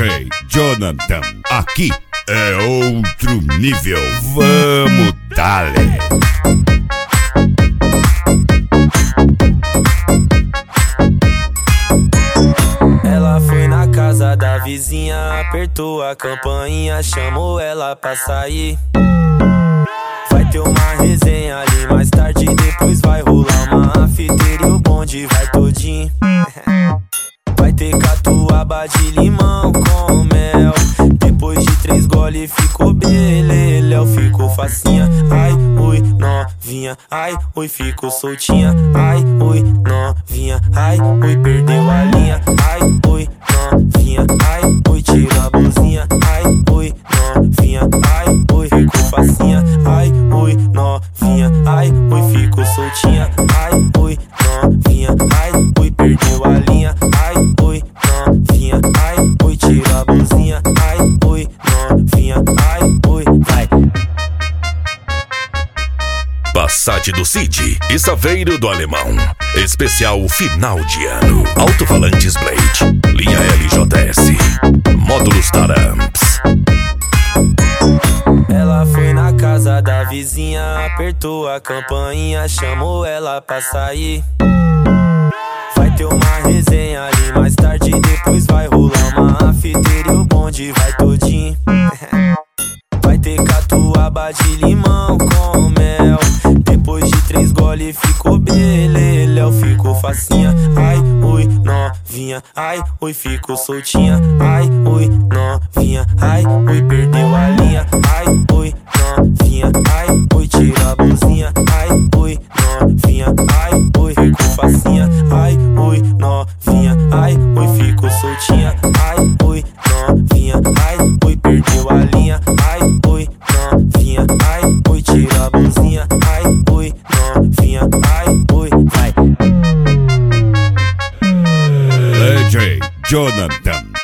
DJ Jonathan, aqui é outro nível, vamos dale. Ela foi na casa da vizinha, apertou a campainha, chamou ela pra sair. Vai ter uma resenha ali mais tarde, depois vai rolar uma after e o bonde vai todinho. Vai ter catuaba de limão com mel. Depois de 3 gole ficou beleléu, ficou facinha. Ai, ui, novinha, ai, ui, ficou soltinha. Ai, ui, novinha, ai, ui, perdeu a linha. Ai, ui, novinha, ai, ui, tira a blusinha. Ai, ui, novinha, ai, ui, ficou facinha. Ai, ui, novinha, ai, ui, ficou soltinha. Ai, ui, novinha, ai, ui, perdeu a linha. Ai, ui, novinha, ai, ui, tira a blusinha. Ai, ui, novinha, ai, ui, vai. Passat do Cid e Saveiro do Alemão. Especial final de ano. Alto-falantes Blade, linha LJS, módulos Taramps. Ela foi na casa da vizinha, apertou a campainha, chamou ela pra sair. Vai ter uma resenha ali mais tarde, depois vai rolar uma after e o bonde vai todinho. Vai ter catuaba de limão com mel. Depois de 3 gole ficou beleléu, ficou facinha. Ai, ui, novinha, ai, ui, ficou soltinha. Ai, ui, novinha, ai, ui, perdeu a linha. Ai, ui, novinha, ai, ui, tira a blusinha. Ai, ui, novinha, ai, ui, ficou facinha. Ai, ui, novinha, ai, ui, ficou soltinha. Ai, ui, novinha, ai, ui, perdeu a linha. Ai, ui, novinha, ai, ui, tira a blusinha. Ai, ui, novinha, ai, ui, vai. DJ Jonathan,